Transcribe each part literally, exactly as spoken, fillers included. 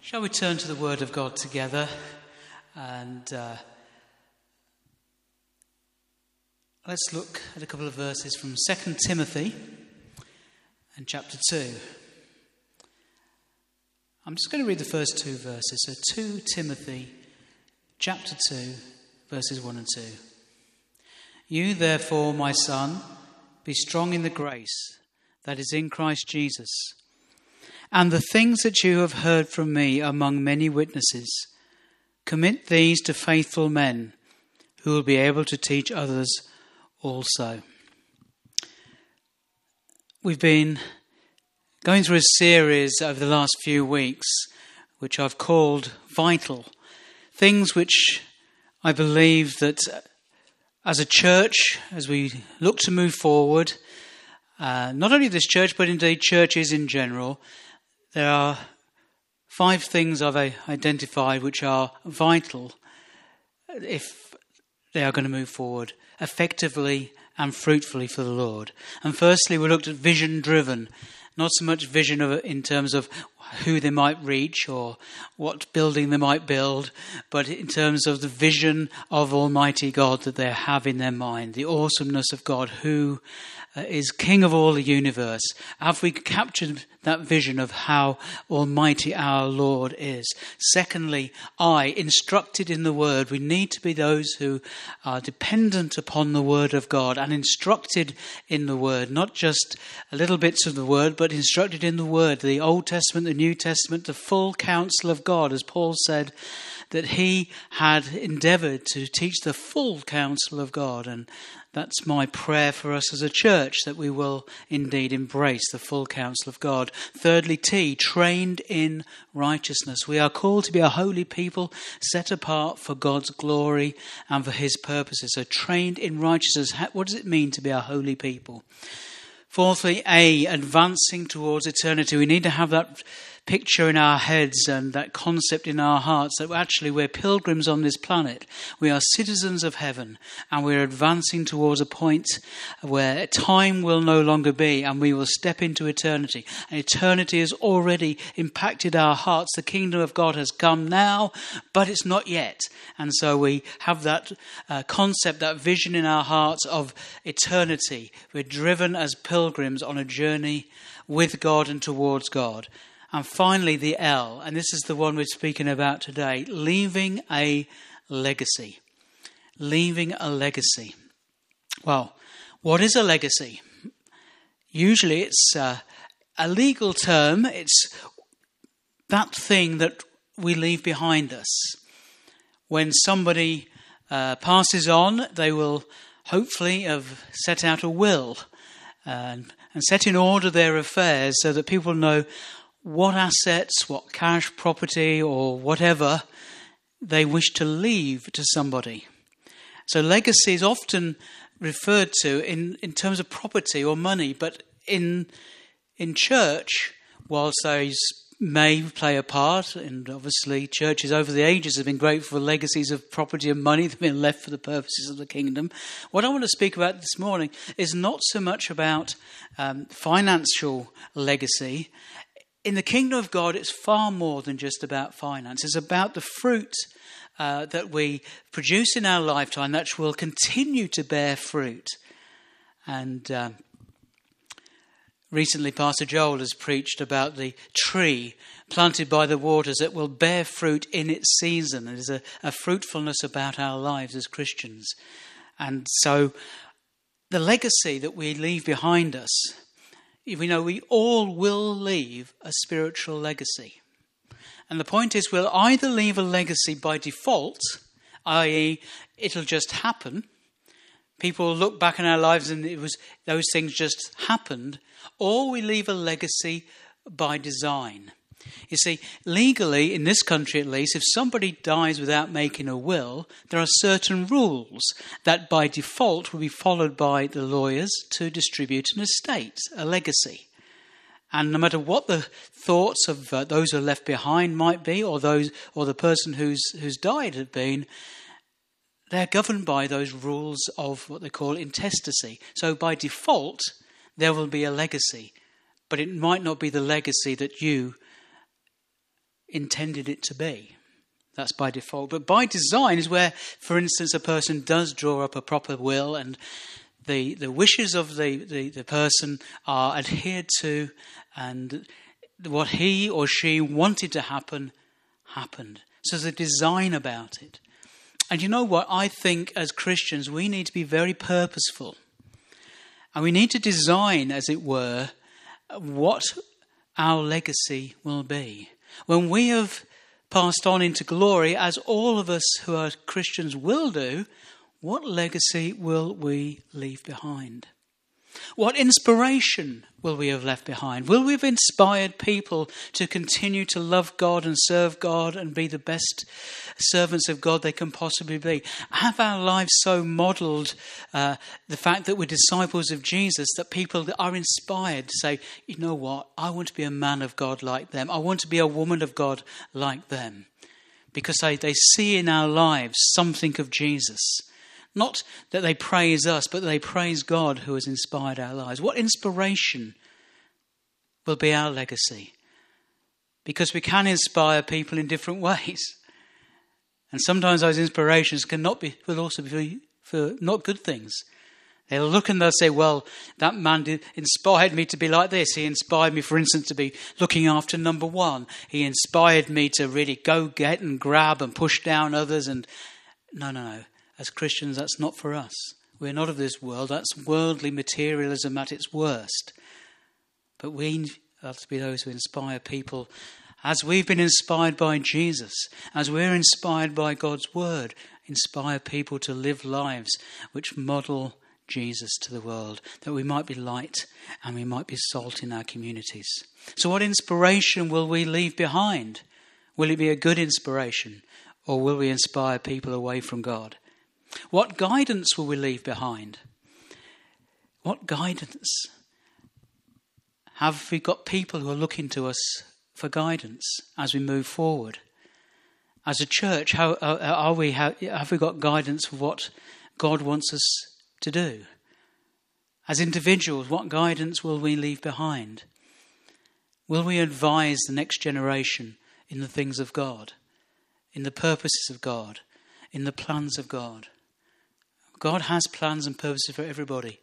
Shall we turn to the Word of God together and uh, let's look at a couple of verses from Second Timothy and chapter two. I'm just going to read the first two verses. So Second Timothy chapter two, verses one and two. You therefore, my son, be strong in the grace that is in Christ Jesus. And the things that you have heard from me among many witnesses, commit these to faithful men who will be able to teach others also. We've been going through a series over the last few weeks, which I've called Vital. Things which I believe that as a church, as we look to move forward, uh, not only this church, but indeed churches in general, there are five things I've identified which are vital if they are going to move forward effectively and fruitfully for the Lord. And firstly, we looked at vision driven, not so much vision of, in terms of who they might reach or what building they might build, but in terms of the vision of Almighty God that they have in their mind, the awesomeness of God who uh, is King of all the universe. Have we captured that vision of how almighty our Lord is? Secondly, I, instructed in the Word. We need to be those who are dependent upon the Word of God and instructed in the Word, not just little bits of the Word, but instructed in the Word, the Old Testament, the New Testament, the full counsel of God, as Paul said that he had endeavoured to teach the full counsel of God. And that's my prayer for us as a church, that we will indeed embrace the full counsel of God. Thirdly, T, trained in righteousness. We are called to be a holy people, set apart for God's glory and for his purposes. So trained in righteousness. What does it mean to be a holy people? Fourthly, A, advancing towards eternity. We need to have that picture in our heads and that concept in our hearts that actually we're pilgrims on this planet. We are citizens of heaven and we're advancing towards a point where time will no longer be and we will step into eternity. And eternity has already impacted our hearts. The kingdom of God has come now, but it's not yet. And so we have that uh, concept, that vision in our hearts of eternity. We're driven as pilgrims on a journey with God and towards God. And finally, the L, and this is the one we're speaking about today, leaving a legacy. Leaving a legacy. Well, what is a legacy? Usually it's uh, a legal term. It's that thing that we leave behind us. When somebody uh, passes on, they will hopefully have set out a will and, and set in order their affairs so that people know what assets, what cash, property, or whatever they wish to leave to somebody. So legacy is often referred to in, in terms of property or money, but in in church, whilst those may play a part, and obviously churches over the ages have been grateful for legacies of property and money that have been left for the purposes of the kingdom. What I want to speak about this morning is not so much about um, financial legacy. In the kingdom of God, it's far more than just about finance. It's about the fruit uh, that we produce in our lifetime that will continue to bear fruit. And uh, recently, Pastor Joel has preached about the tree planted by the waters that will bear fruit in its season. There's a, a fruitfulness about our lives as Christians. And so the legacy that we leave behind us, we know we all will leave a spiritual legacy. And the point is, we'll either leave a legacy by default, that is it'll just happen. People look back in our lives and it was those things just happened. Or we leave a legacy by design. You see, legally, in this country at least, if somebody dies without making a will, there are certain rules that by default will be followed by the lawyers to distribute an estate, a legacy. And no matter what the thoughts of uh, those who are left behind might be, or those, or the person who's who's died have been, they're governed by those rules of what they call intestacy. So by default, there will be a legacy, but it might not be the legacy that you intended it to be. That's by default. But by design is where, for instance, a person does draw up a proper will and the, the wishes of the, the, the person are adhered to, and what he or she wanted to happen, happened. So there's a design about it. And you know what? I think as Christians we need to be very purposeful. And we need to design, as it were, what our legacy will be. When we have passed on into glory, as all of us who are Christians will do, what legacy will we leave behind? What inspiration will we have left behind? Will we have inspired people to continue to love God and serve God and be the best servants of God they can possibly be? Have our lives so modelled uh, the fact that we're disciples of Jesus that people are inspired to say, you know what, I want to be a man of God like them. I want to be a woman of God like them. Because they, they see in our lives something of Jesus. Not that they praise us, but they praise God who has inspired our lives. What inspiration will be our legacy? Because we can inspire people in different ways. And sometimes those inspirations can not be, will also be for not good things. They'll look and they'll say, well, that man did, inspired me to be like this. He inspired me, for instance, to be looking after number one. He inspired me to really go get and grab and push down others. And no, no, no. As Christians, that's not for us. We're not of this world. That's worldly materialism at its worst. But we have to be those who inspire people as we've been inspired by Jesus, as we're inspired by God's word, inspire people to live lives which model Jesus to the world, that we might be light and we might be salt in our communities. So what inspiration will we leave behind? Will it be a good inspiration, or will we inspire people away from God? What guidance will we leave behind? What guidance? Have we got people who are looking to us for guidance as we move forward? As a church, how are we? Have we got guidance for what God wants us to do? As individuals, what guidance will we leave behind? Will we advise the next generation in the things of God, in the purposes of God, in the plans of God? God has plans and purposes for everybody.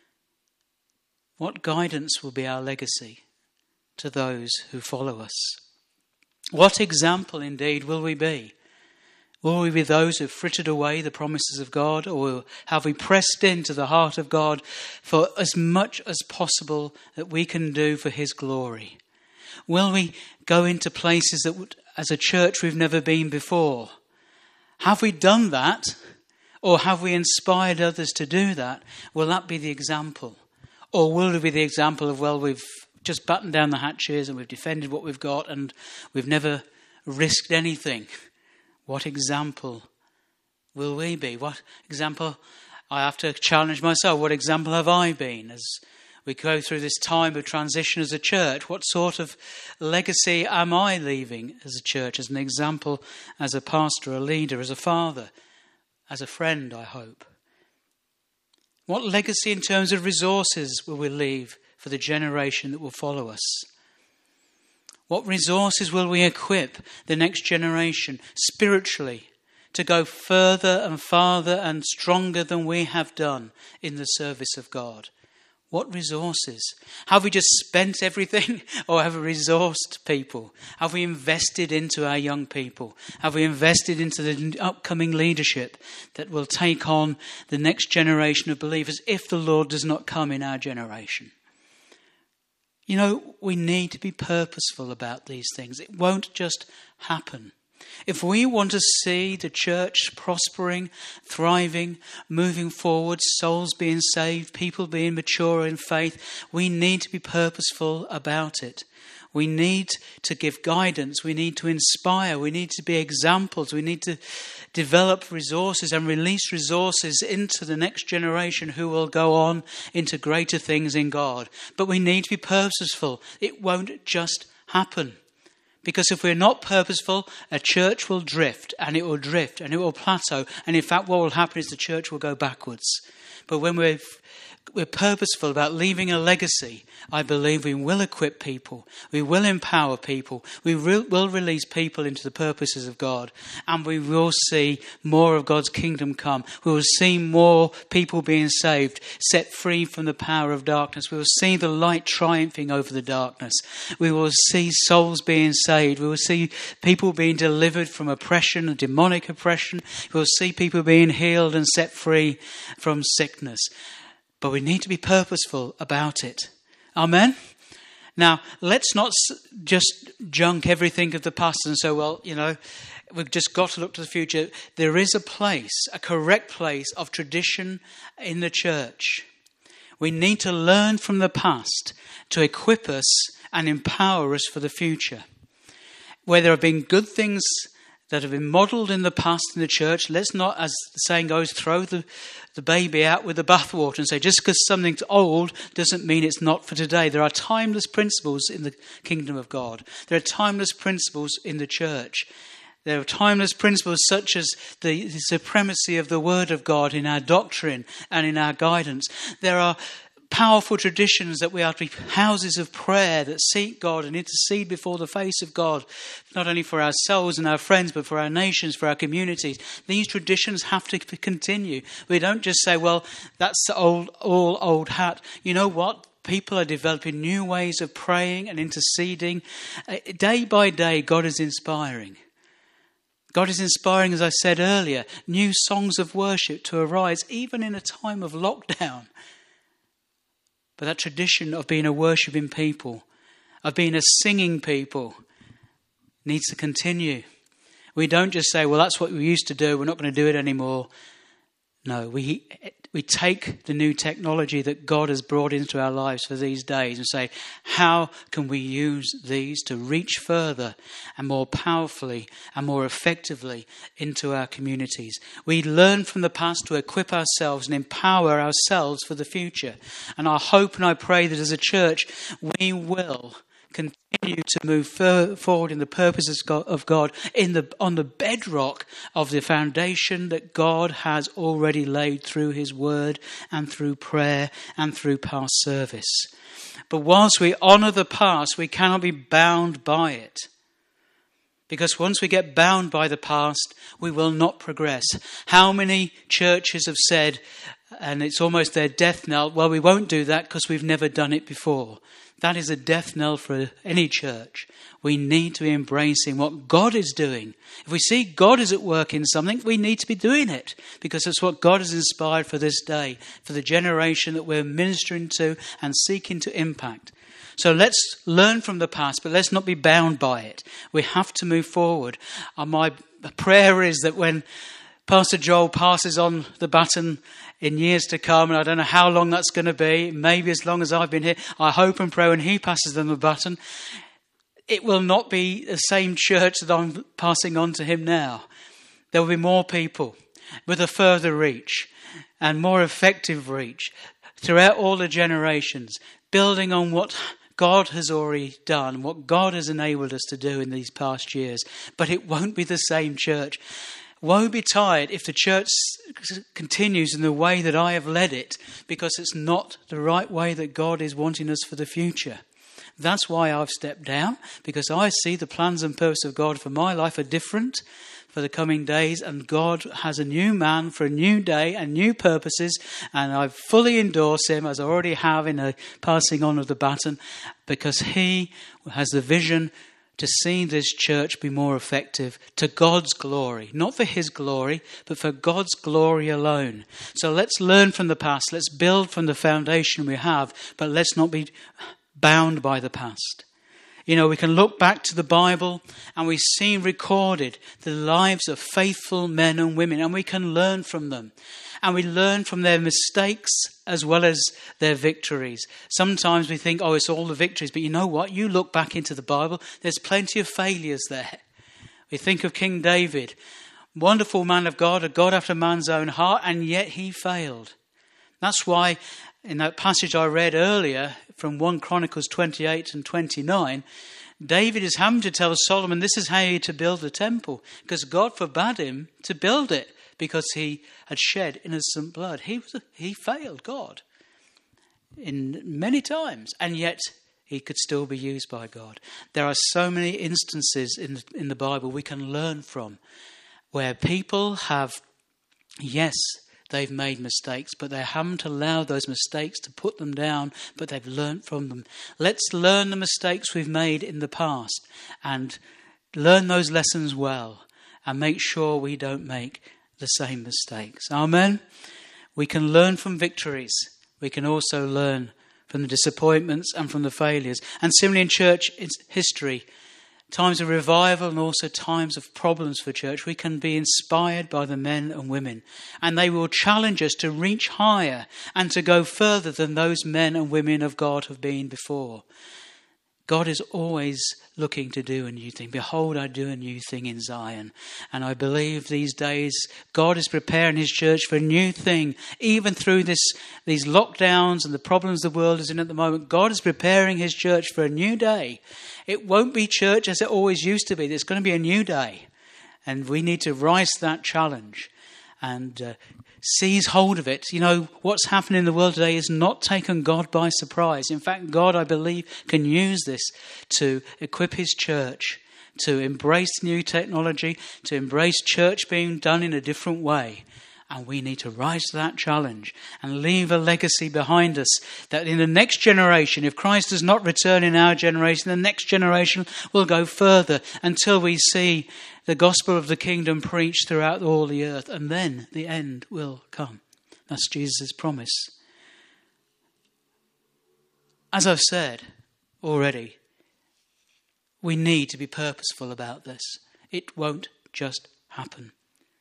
What guidance will be our legacy to those who follow us? What example indeed will we be? Will we be those who have frittered away the promises of God, or have we pressed into the heart of God for as much as possible that we can do for his glory? Will we go into places that would, as a church we've never been before? Have we done that? Or have we inspired others to do that? Will that be the example? Or will it be the example of, well, we've just battened down the hatches and we've defended what we've got and we've never risked anything? What example will we be? What example? I have to challenge myself. What example have I been as we go through this time of transition as a church? What sort of legacy am I leaving as a church, as an example, as a pastor, a leader, as a father? As a friend, I hope. What legacy in terms of resources will we leave for the generation that will follow us? What resources will we equip the next generation spiritually to go further and farther and stronger than we have done in the service of God? What resources? Have we just spent everything, or have we resourced people? Have we invested into our young people? Have we invested into the upcoming leadership that will take on the next generation of believers if the Lord does not come in our generation? You know, we need to be purposeful about these things. It won't just happen. If we want to see the church prospering, thriving, moving forward, souls being saved, people being mature in faith, we need to be purposeful about it. We need to give guidance. We need to inspire. We need to be examples. We need to develop resources and release resources into the next generation who will go on into greater things in God. But we need to be purposeful. It won't just happen. Because if we're not purposeful, a church will drift, and it will drift, and it will plateau. And in fact, what will happen is the church will go backwards. But when we've we're purposeful about leaving a legacy, I believe we will equip people. We will empower people. We re- will release people into the purposes of God. And we will see more of God's kingdom come. We will see more people being saved, set free from the power of darkness. We will see the light triumphing over the darkness. We will see souls being saved. We will see people being delivered from oppression and demonic oppression. We will see people being healed and set free from sickness. But we need to be purposeful about it. Amen? Now, let's not just junk everything of the past and say, well, you know, we've just got to look to the future. There is a place, a correct place of tradition in the church. We need to learn from the past to equip us and empower us for the future. Where there have been good things that have been modelled in the past in the church, let's not, as the saying goes, throw the, the baby out with the bathwater and say just because something's old doesn't mean it's not for today. There are timeless principles in the kingdom of God. There are timeless principles in the church. There are timeless principles such as the, the supremacy of the Word of God in our doctrine and in our guidance. There are powerful traditions that we are to be houses of prayer that seek God and intercede before the face of God, not only for ourselves and our friends, but for our nations, for our communities. These traditions have to continue. We don't just say, well, that's old, all old hat. You know what? People are developing new ways of praying and interceding. Day by day, God is inspiring. God is inspiring, as I said earlier, new songs of worship to arise, even in a time of lockdown. But that tradition of being a worshipping people, of being a singing people, needs to continue. We don't just say, well, that's what we used to do, we're not going to do it anymore. No, we we take the new technology that God has brought into our lives for these days and say, how can we use these to reach further and more powerfully and more effectively into our communities? We learn from the past to equip ourselves and empower ourselves for the future. And I hope and I pray that as a church, we will continue to move forward in the purposes of God in the on the bedrock of the foundation that God has already laid through his word and through prayer and through past service. But whilst we honour the past, we cannot be bound by it. Because once we get bound by the past, we will not progress. How many churches have said, and it's almost their death knell, well, we won't do that because we've never done it before. That is a death knell for any church. We need to be embracing what God is doing. If we see God is at work in something, we need to be doing it because it's what God has inspired for this day, for the generation that we're ministering to and seeking to impact. So let's learn from the past, but let's not be bound by it. We have to move forward. And my prayer is that when Pastor Joel passes on the baton in years to come, and I don't know how long that's going to be, maybe as long as I've been here, I hope and pray when he passes them the baton, it will not be the same church that I'm passing on to him now. There will be more people with a further reach and more effective reach throughout all the generations, building on what God has already done, what God has enabled us to do in these past years. But it won't be the same church. Woe betide if the church continues in the way that I have led it, because it's not the right way that God is wanting us for the future. That's why I've stepped down, because I see the plans and purposes of God for my life are different for the coming days, and God has a new man for a new day and new purposes, and I fully endorse him, as I already have in a passing on of the baton, because he has the vision to see this church be more effective to God's glory. Not for his glory, but for God's glory alone. So let's learn from the past. Let's build from the foundation we have, but let's not be bound by the past. You know, we can look back to the Bible and we see recorded the lives of faithful men and women, and we can learn from them. And we learn from their mistakes as well as their victories. Sometimes we think, oh, it's all the victories. But you know what? You look back into the Bible, there's plenty of failures there. We think of King David. Wonderful man of God, a God after man's own heart, and yet he failed. That's why in that passage I read earlier from First Chronicles twenty-eight and twenty-nine, David is having to tell Solomon this is how you're to build the temple, because God forbade him to build it because he had shed innocent blood. He was a, he failed God. in many times, and yet he could still be used by God. There are so many instances in the, in the Bible we can learn from where people have, yes, they've made mistakes, but they haven't allowed those mistakes to put them down, but they've learned from them. Let's learn the mistakes we've made in the past and learn those lessons well and make sure we don't make the same mistakes. Amen? We can learn from victories. We can also learn from the disappointments and from the failures. And similarly in church history, times of revival and also times of problems for church, we can be inspired by the men and women. And they will challenge us to reach higher and to go further than those men and women of God have been before. God is always looking to do a new thing. Behold, I do a new thing in Zion. And I believe these days God is preparing his church for a new thing. Even through this, these lockdowns and the problems the world is in at the moment, God is preparing his church for a new day. It won't be church as it always used to be. There's going to be a new day. And we need to rise to that challenge and uh, seize hold of it. You know, what's happening in the world today is not taken God by surprise. In fact, God, I believe, can use this to equip his church, to embrace new technology, to embrace church being done in a different way. And we need to rise to that challenge and leave a legacy behind us that in the next generation, if Christ does not return in our generation, the next generation will go further until we see the gospel of the kingdom preached throughout all the earth. And then the end will come. That's Jesus' promise. As I've said already, we need to be purposeful about this. It won't just happen.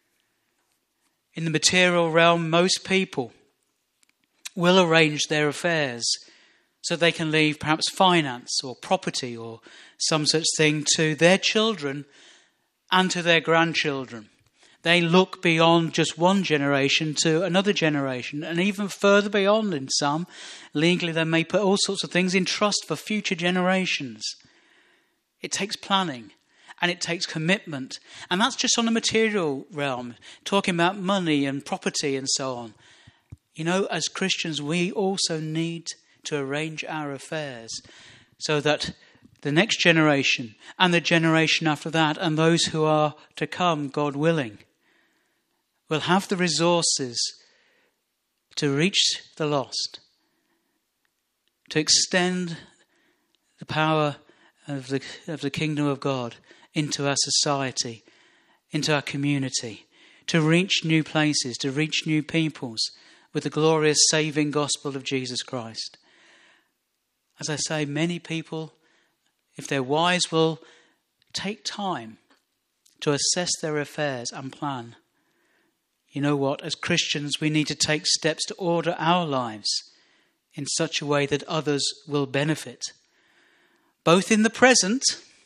In the material realm, most people will arrange their affairs so they can leave perhaps finance or property or some such thing to their children and to their grandchildren. They look beyond just one generation to another generation and even further beyond in some. Legally, they may put all sorts of things in trust for future generations. It takes planning. And it takes commitment. And that's just on the material realm, talking about money and property and so on. You know, as Christians, we also need to arrange our affairs so that the next generation and the generation after that and those who are to come, God willing, will have the resources to reach the lost, to extend the power of the, of the kingdom of God into our society, into our community, to reach new places, to reach new peoples with the glorious saving gospel of Jesus Christ. As I say, many people, if they're wise, will take time to assess their affairs and plan. You know what? As Christians, we need to take steps to order our lives in such a way that others will benefit, both in the present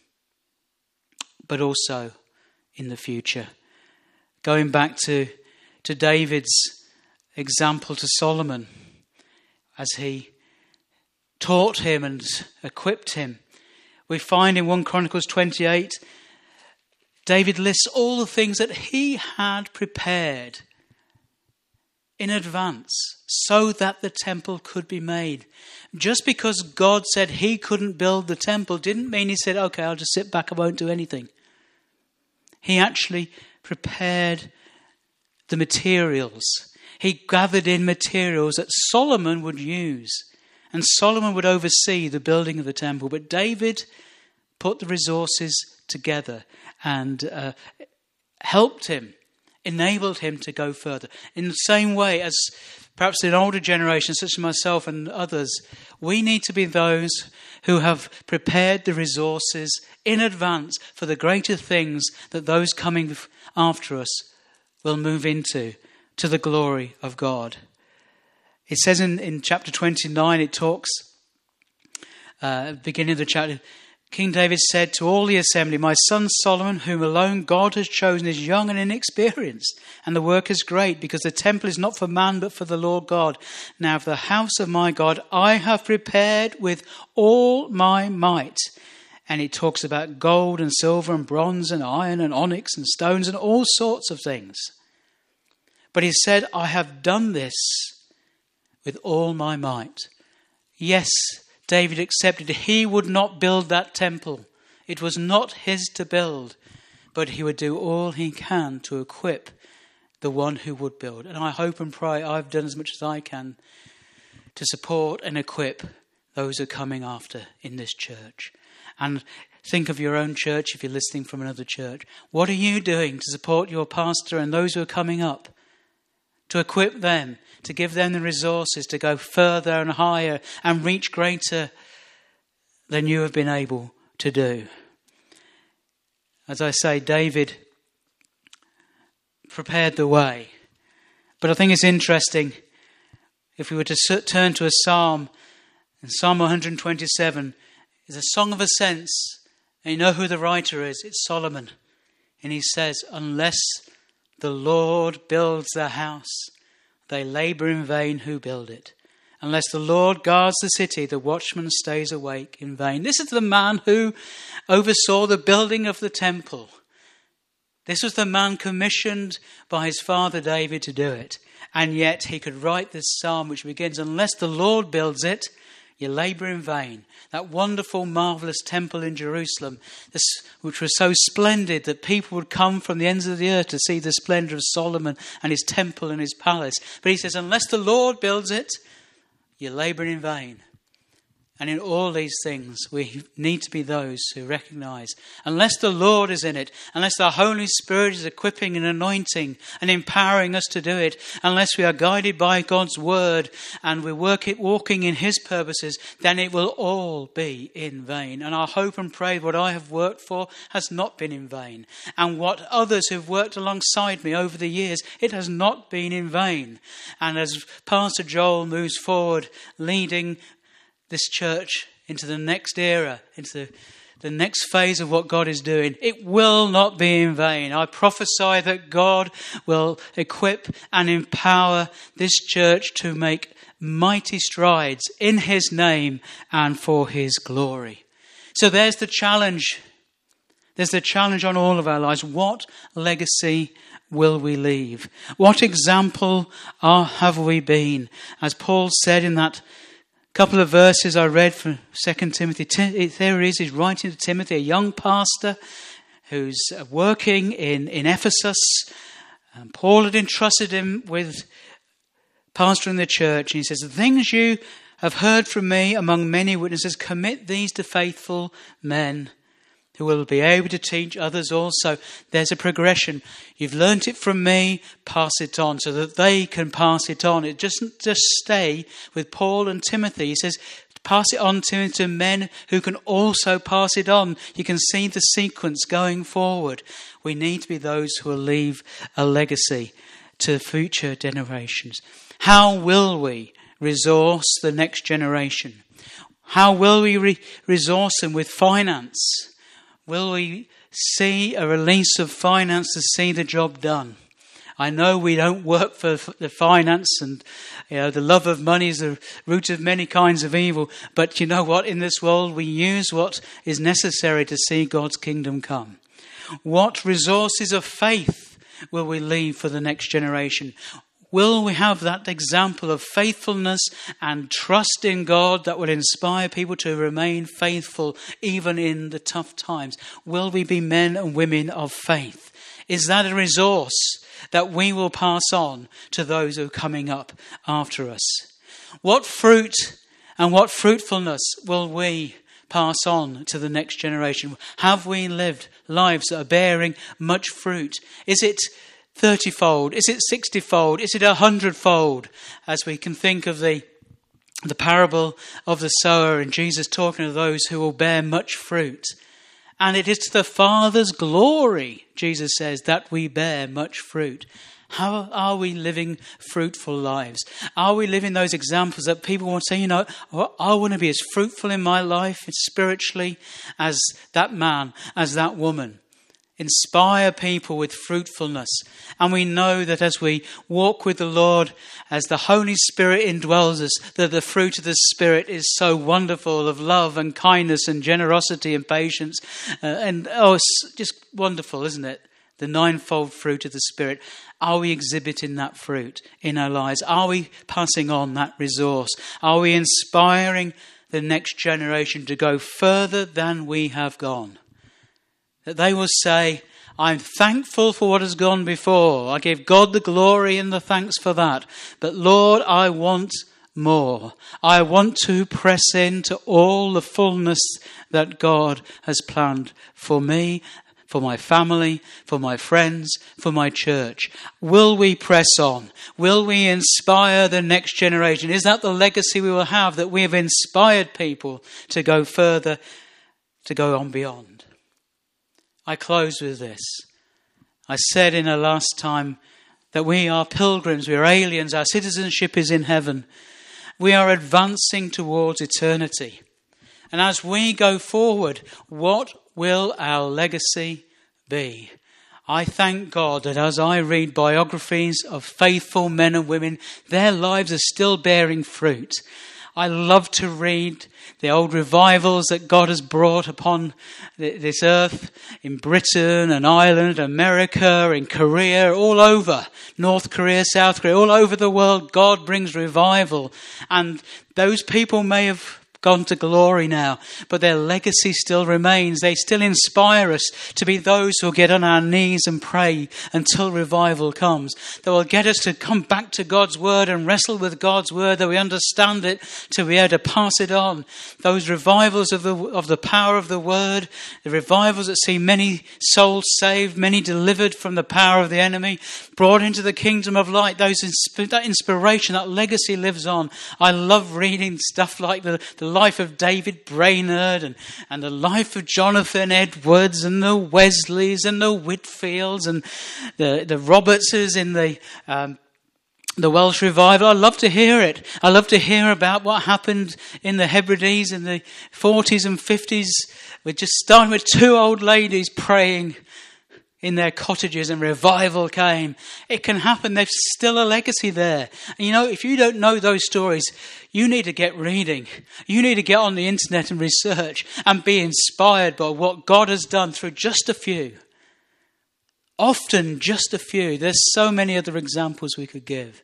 but also in the future. Going back to, to David's example to Solomon, as he taught him and equipped him, we find in First Chronicles twenty-eight, David lists all the things that he had prepared in advance so that the temple could be made. Just because God said he couldn't build the temple didn't mean he said, okay, I'll just sit back, I won't do anything. He actually prepared the materials. He gathered in materials that Solomon would use. And Solomon would oversee the building of the temple. But David put the resources together and uh, helped him, enabled him to go further. In the same way as perhaps in older generations, such as myself and others, we need to be those who have prepared the resources in advance for the greater things that those coming after us will move into, to the glory of God. It says in, in chapter twenty-nine, it talks, uh, beginning of the chapter, King David said to all the assembly, my son Solomon, whom alone God has chosen, is young and inexperienced, and the work is great, because the temple is not for man, but for the Lord God. Now for the house of my God, I have prepared with all my might. And he talks about gold and silver and bronze and iron and onyx and stones and all sorts of things. But he said, I have done this with all my might. Yes, David accepted he would not build that temple. It was not his to build, but he would do all he can to equip the one who would build. And I hope and pray I've done as much as I can to support and equip those who are coming after in this church. And think of your own church if you're listening from another church. What are you doing to support your pastor and those who are coming up? To equip them, to give them the resources to go further and higher and reach greater than you have been able to do. As I say, David prepared the way. But I think it's interesting, if we were to turn to a psalm, in Psalm one twenty-seven, is a song of ascents. And you know who the writer is? It's Solomon. And he says, unless the Lord builds the house, they labour in vain who build it. Unless the Lord guards the city, the watchman stays awake in vain. This is the man who oversaw the building of the temple. This was the man commissioned by his father David to do it. And yet he could write this psalm which begins, unless the Lord builds it, you labour in vain. That wonderful, marvellous temple in Jerusalem, this, which was so splendid that people would come from the ends of the earth to see the splendour of Solomon and his temple and his palace. But he says, unless the Lord builds it, you labour in vain. And in all these things, we need to be those who recognise, unless the Lord is in it, unless the Holy Spirit is equipping and anointing and empowering us to do it, unless we are guided by God's word and we work it, walking in his purposes, then it will all be in vain. And I hope and pray what I have worked for has not been in vain. And what others who've worked alongside me over the years, it has not been in vain. And as Pastor Joel moves forward, leading this church into the next era, into the, the next phase of what God is doing, it will not be in vain. I prophesy that God will equip and empower this church to make mighty strides in his name and for his glory. So there's the challenge. There's the challenge on all of our lives. What legacy will we leave? What example are, have we been? As Paul said in that couple of verses I read from Second Timothy. There he is, he's writing to Timothy, a young pastor who's working in, in Ephesus. And Paul had entrusted him with pastoring the church. And he says, the things you have heard from me among many witnesses, commit these to faithful men who will be able to teach others also. There's a progression. You've learnt it from me, pass it on so that they can pass it on. It doesn't just stay with Paul and Timothy. He says, pass it on to, to men who can also pass it on. You can see the sequence going forward. We need to be those who will leave a legacy to future generations. How will we resource the next generation? How will we re- resource them with finance? Will we see a release of finance to see the job done? I know we don't work for the finance, and you know the love of money is the root of many kinds of evil. But you know what? In this world, we use what is necessary to see God's kingdom come. What resources of faith will we leave for the next generation? Will we have that example of faithfulness and trust in God that will inspire people to remain faithful even in the tough times? Will we be men and women of faith? Is that a resource that we will pass on to those who are coming up after us? What fruit and what fruitfulness will we pass on to the next generation? Have we lived lives that are bearing much fruit? Is it thirty-fold? Is it sixty-fold? Is it a hundred-fold? As we can think of the the parable of the sower and Jesus talking to those who will bear much fruit. And it is to the Father's glory, Jesus says, that we bear much fruit. How are we living fruitful lives? Are we living those examples that people want to say, you know, I want to be as fruitful in my life spiritually as that man, as that woman? Inspire people with fruitfulness. And we know that as we walk with the Lord, as the Holy Spirit indwells us, that the fruit of the Spirit is so wonderful, of love and kindness and generosity and patience. Uh, and oh, it's just wonderful, isn't it? the ninefold fruit of the Spirit. Are we exhibiting that fruit in our lives? Are we passing on that resource? Are we inspiring the next generation to go further than we have gone? That they will say, I'm thankful for what has gone before. I give God the glory and the thanks for that. But Lord, I want more. I want to press into all the fullness that God has planned for me, for my family, for my friends, for my church. Will we press on? Will we inspire the next generation? Is that the legacy we will have, that we have inspired people to go further, to go on beyond? I close with this. I said in the last time that we are pilgrims, we are aliens, our citizenship is in heaven. We are advancing towards eternity. And as we go forward, what will our legacy be? I thank God that as I read biographies of faithful men and women, their lives are still bearing fruit. I love to read the old revivals that God has brought upon this earth in Britain and Ireland, America, in Korea, all over, North Korea, South Korea, all over the world. God brings revival. And those people may have gone to glory now, but their legacy still remains. They still inspire us to be those who will get on our knees and pray until revival comes. That will get us to come back to God's word and wrestle with God's word, that we understand it, to be able to pass it on. Those revivals of the of the power of the word, the revivals that see many souls saved, many delivered from the power of the enemy, brought into the kingdom of light. Those that inspiration, that legacy lives on. I love reading stuff like the, the life of David Brainerd and, and the life of Jonathan Edwards and the Wesleys and the Whitfields and the, the Robertses in the um, the Welsh revival. I love to hear it. I love to hear about what happened in the Hebrides in the forties and fifties. We're just starting with two old ladies praying in their cottages and revival came. It can happen. There's still a legacy there. And you know, if you don't know those stories, you need to get reading. You need to get on the internet and research and be inspired by what God has done through just a few. Often just a few. There's so many other examples we could give.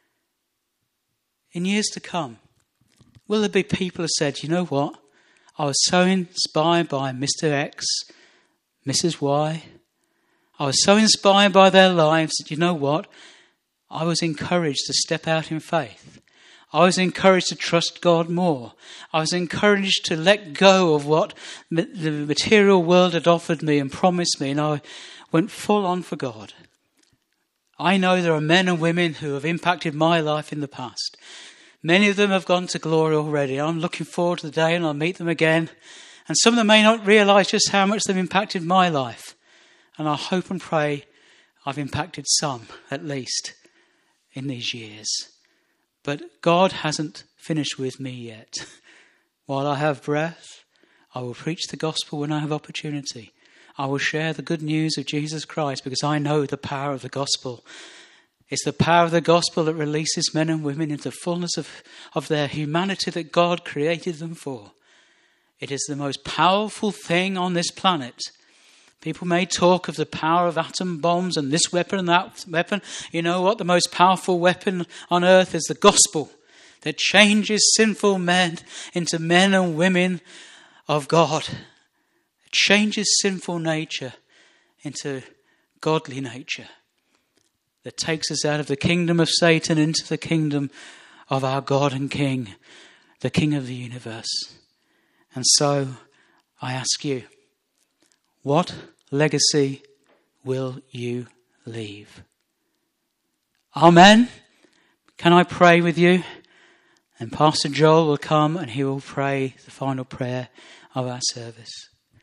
In years to come, will there be people who said, you know what? I was so inspired by Mister X, Missus Y. I was so inspired by their lives that, you know what? I was encouraged to step out in faith. I was encouraged to trust God more. I was encouraged to let go of what the material world had offered me and promised me, and I went full on for God. I know there are men and women who have impacted my life in the past. Many of them have gone to glory already. I'm looking forward to the day and I'll meet them again. And some of them may not realise just how much they've impacted my life. And I hope and pray I've impacted some, at least, in these years. But God hasn't finished with me yet. While I have breath, I will preach the gospel when I have opportunity. I will share the good news of Jesus Christ because I know the power of the gospel. It's the power of the gospel that releases men and women into the fullness of, of their humanity that God created them for. It is the most powerful thing on this planet. People may talk of the power of atom bombs and this weapon and that weapon. You know what? The most powerful weapon on earth is the gospel that changes sinful men into men and women of God. It changes sinful nature into godly nature. That takes us out of the kingdom of Satan into the kingdom of our God and King, the King of the universe. And so I ask you, what legacy will you leave? Amen. Can I pray with you? And Pastor Joel will come and he will pray the final prayer of our service.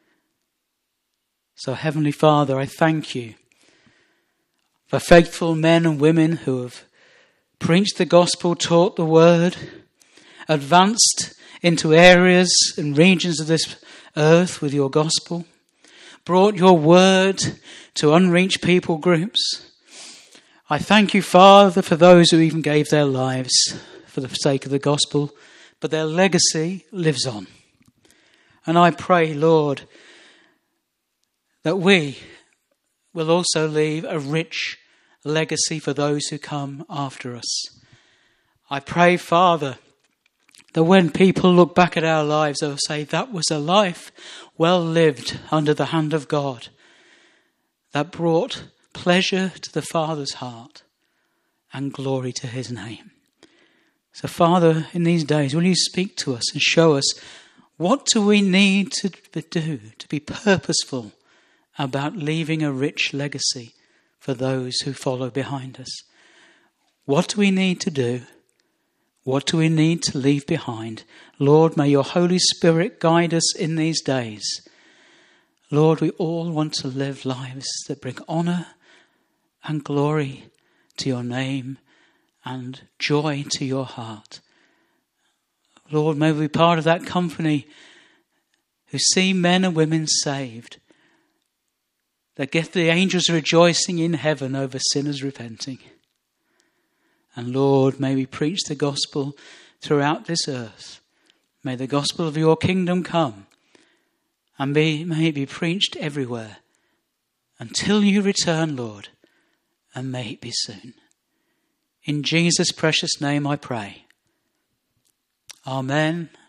So Heavenly Father, I thank you for faithful men and women who have preached the gospel, taught the word, advanced into areas and regions of this earth with your gospel, brought your word to unreached people groups. I thank you, Father, for those who even gave their lives for the sake of the gospel, but their legacy lives on. And I pray, Lord, that we will also leave a rich legacy for those who come after us. I pray, Father, that when people look back at our lives, they'll say, that was a life well lived under the hand of God that brought pleasure to the Father's heart and glory to his name. So, Father, in these days, will you speak to us and show us what do we need to do to be purposeful about leaving a rich legacy for those who follow behind us? What do we need to do? What do we need to leave behind? Lord, may your Holy Spirit guide us in these days. Lord, we all want to live lives that bring honour and glory to your name and joy to your heart. Lord, may we be part of that company who see men and women saved, that get the angels rejoicing in heaven over sinners repenting. And Lord, may we preach the gospel throughout this earth. May the gospel of your kingdom come and be, may it be preached everywhere until you return, Lord, and may it be soon. In Jesus' precious name I pray. Amen